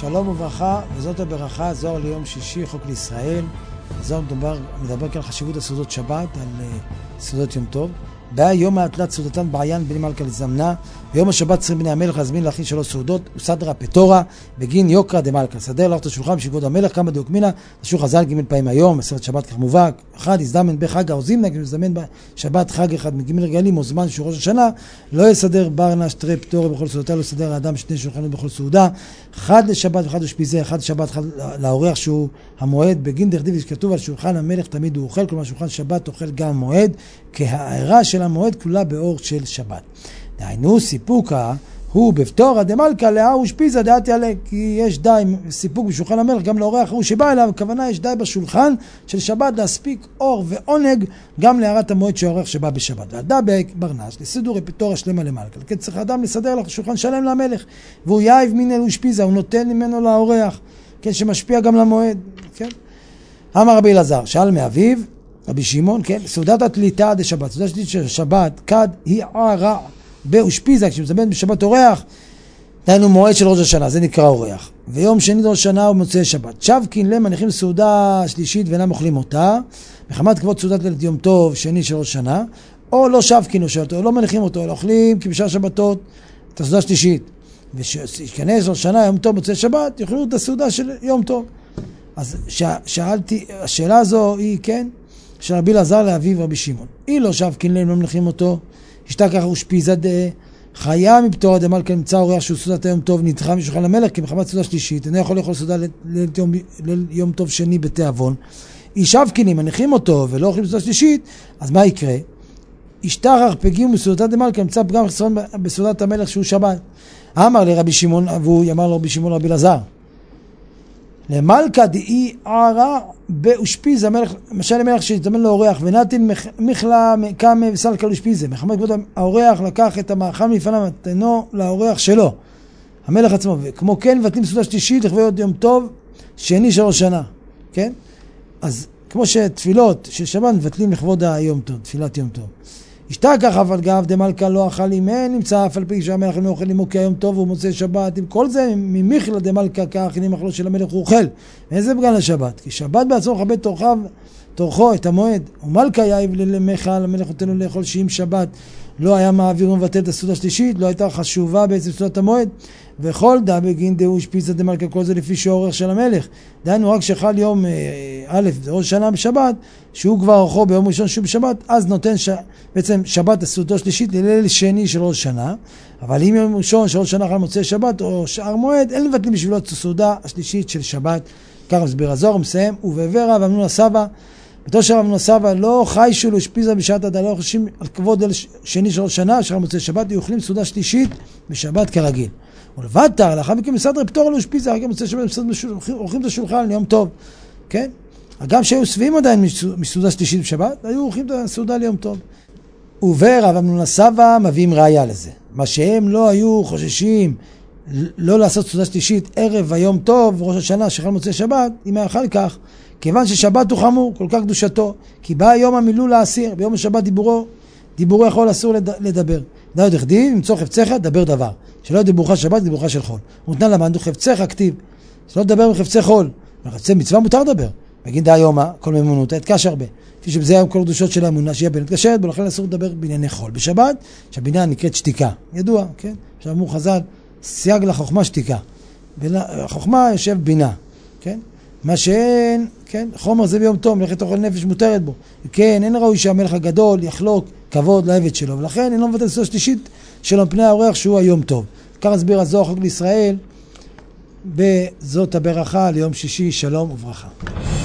שלום וברכה, וזאת הברכה, זוהר ליום שישי, חוק לישראל. זוהר מדבר כאן על חשיבות הסעודות שבת, על סעודות יום טוב. ביום ההתלת סעודתן בעיין בני מלכה לזמנה, ביום השבת צריכים בני המלך להזמין להכין 3 סעודות, וסדרה פטורה בגין יוקרא דמלכה. סדר לך את השולחן בשביל כבוד המלך, כמה דיוק מינה, תשור חז"ל ג' פעמים היום, מסרת שבת כך מובהק. אחד, הזדמן בחג האוזים, נזמן בשבת חג אחד מג' רגלים או זמן שהוא ראש השנה, לא יסדר ברנש תרי פטורי בכל סעודתה, לא יסדר האדם 2 שולחנות בכל סעודה, אחד לשבת ואחד לשפיזה, אחד לשבת, אחד לאורח שהוא המועד, בגין דכתיב שכתוב על שולחן המלך תמיד הוא אוכל, כלומר שולחן שבת אוכל גם מועד, כי הערה של המועד כלולה באור של שבת. דהיינו סיפוקה הוא בפטורא דמלכה לאהו שפיזה דעת יעלה, כי יש די סיפוק בשולחן המלך גם לאורח הוא שבא אליו, הכוונה יש די בשולחן של שבת להספיק אור ועונג גם להערת המועד שהאורח שבא בשבת. והדבק ברנש לסידור פטורא שלמה למלכה, כי צריך אדם לסדר לך שולחן שלם למלך, והוא יאיב מן אלו שפיזה, הוא נותן ממנו לאורח, כן, שמשפיע גם למועד, כן. אמר רבי אלעזר, שאל מאביו רבי שמעון, כן, סעודת התליטה עד השבת, סעודת התליטה של שבת, כד היא ערה באושפיזה, כשמזמן בשבת אורח, דהיינו מועד של ראש השנה, זה נקרא אורח. ויום שני ראש השנה הוא מוצאי שבת. שבקין להם מניחים סעודה שלישית ואינם אוכלים אותה, מחמת כבוד סעודת ליל יום טוב שני של ראש השנה, או לא שבקין או לא מניחים אותו, אלא אוכלים כי בשעה שבתות את הסעודה שלישית. ושיכנס ראש השנה יום טוב מוצאי שבת, יאכלו את הסעודה של יום טוב. אז שאלתי, השאלה הזו היא, כן, של רבי אלעזר לאביו רבי שמעון. אי לא שבקין להם לא מניחים אותו, השתה ככה ושפיזה חיה מפטורא דמלכה נמצא אורח שהוא סעודת היום טוב נדחה משולחן המלך כי מחמת סעודה שלישית אינו יכול לאכול סעודה ליום טוב שני בתיאבון. שבקינים מניחים אותו ולא אוכלים סעודה שלישית, אז מה יקרה? השתחרר פגיעו מסעודת דמלכה נמצא פגם חסרון בסעודת המלך שהוא שבת. אמר לרבי שמעון, והוא אמר לרבי שמעון רבי אלעזר, למלכה דאי ערה באושפיזה המלך, משל המלך שהזדמן לאורח ונתן מכלה קמה וסלקה לאושפיזה, מחמת כבוד האורח לקח את המאכל מלפניו ותנו לאורח שלו המלך עצמו, וכמו כן מבטלים סעודה שלישית לכבוד יום טוב שני של ראש שנה, כן? אז כמו שתפילות של שבת מבטלים לכבוד היום טוב, תפילת יום טוב. השתה ככה אבל גב דמלכה לא אכל אימן, נמצא אף על פי שהמלך אינו אוכל עמו כי היום טוב והוא מוצא שבת, עם כל זה ממכלה דמלכה כך הנה מחלו של המלך הוא אוכל. ואיזה בגלל השבת? כי שבת בעצמו מכבד תורכו את המועד, ומלכה יאיב למכל, המלך נותן לו לאכול שאם שבת לא היה מעביר ומבטל את הסעודה השלישית, לא הייתה חשובה בעצם סעודת המועד, וכל דה בגין דהו שפיזה דמלכה, כל זה לפי שהאורך של המלך. דהיינו רק שחל יום א' זה ראש שנה בשבת, שהוא כבר אורכו ביום ראשון שהוא בשבת, אז נותן בעצם שבת הסעודה השלישית לליל שני של ראש שנה, אבל אם יום ראשון של ראש שנה חל מוצאי שבת או שאר מועד, אין לבטלים בשבילו את הסעודה השלישית של שבת. כך מסביר הזוהר, מסיים, ובעבר רב אמנון הסבא, בתור שרב אמנון הסבא לא חיישו לאושפיזה בשעת עדה, לא חושבים על כבוד שני של ראש שנה, שחל מוצאי שבת, יאכלים סעודה שלישית בשבת כרגיל. ולבטר, לאחר מכן מסדר פטור לאושפיזה, רק מוצאי שבת אורחים את השולחן ליום טוב, כן? גם שהיו שבעים עדיין מסעודה שלישית בשבת, היו אורחים את הסעודה ליום טוב. ורב אמנון הסבא מביאים ראיה לזה. מה שהם לא היו חוששים לא לעשות סעודה שלישית ערב היום טוב, ראש השנה שחל מוצאי שבת, אם היה אחר כך, כיוון ששבת הוא חמור, כל כך קדושתו, כי בא היום המילול לאסיר, ביום השבת דיבורו יכול אסור לדבר. דאוד דכתיב, ימצוא חפצך, דבר דבר. שלא דיבורך שבת, דיבורך של חול. ונתן למדנו חפצך כתיב, שלא תדבר מחפצי חול. מחפצי מצווה מותר לדבר. בגין דה יומא, כל ממונות, התקש הרבה. כפי שבזה היום כל קדושות של האמונה, שיהיה בין התקשרת, ולכן אסור לדבר בענייני חול. בשבת, שהבינה נקראת שתיקה. ידוע, כן? שאמרו חז"ל, סייג לחוכמה שתיקה. החוכמה יושב בינה, כן? מה שאין, כן? חומר זה ביום טוב, מלאכת אוכל נפש מותרת בו. כן, אין ראוי שהמלך הגדול יחלוק כבוד לעבד שלו, ולכן אין לו מבטל סעודה שלישית שלו פני האורח שהוא היום טוב. כך הסביר הזוהר חוק לישראל, בזאת הברכה ליום שישי, שלום וברכה.